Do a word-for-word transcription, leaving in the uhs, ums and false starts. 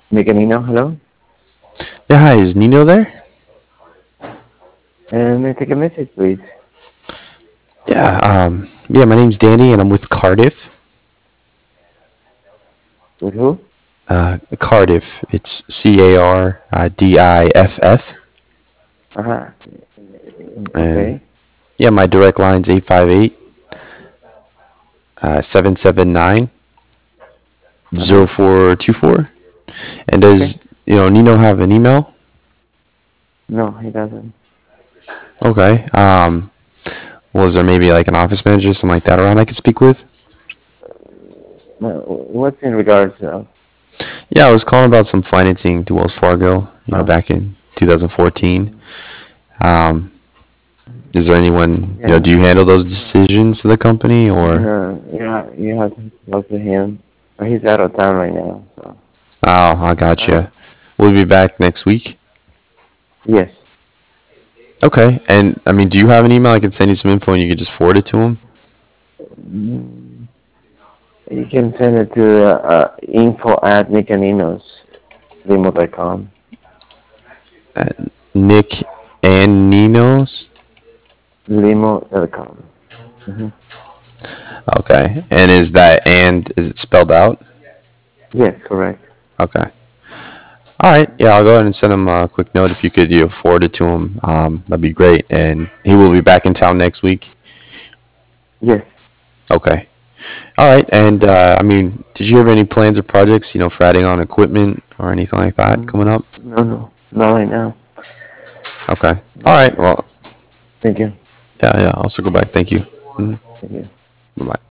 Meganino, hello. Yeah, hi, is Nino there? And may I take a message, please? Yeah, um, yeah, my name's Danny and I'm with Cardiff. With who? Uh, Cardiff, it's C A R D I F F. Uh-huh. And Okay. yeah, my direct line's eight five eight, uh, seven seven nine, Uh-huh. zero four two four. And Okay. does, you know, Nino have an email? No, he doesn't. Okay. Um, was there maybe like an office manager, something like that around I could speak with? No, what's in regards of? Yeah, I was calling about some financing to Wells Fargo, you know, Oh, back in two thousand fourteen. Um, Is there anyone, you know, yeah. do you handle those decisions for the company or? No, yeah, you have to talk to him. But he's out of town right now, so. Oh, I Alright. gotcha. We'll be back next week. Yes. Okay. And I mean, do you have an email? I could send you some info and you could just forward it to him. Mm, You can send it to uh, uh, info at nickaninos limo dot com. Uh, Nick and Nino's. limo dot com. Mm-hmm. Okay. And is that and is it spelled out? Yes, correct. Okay. All right. Yeah, I'll go ahead and send him a quick note if you could you know, forward it to him. Um, that'd be great. And he will be back in town next week. Yes. Okay. All right. And uh, I mean, did you have any plans or projects, you know, for adding on equipment or anything like that Mm, coming up? no, no. Not right now. Okay. All right. Well, Thank you. yeah, yeah. I'll circle back. Thank you. Mhm. Thank you. Bye bye.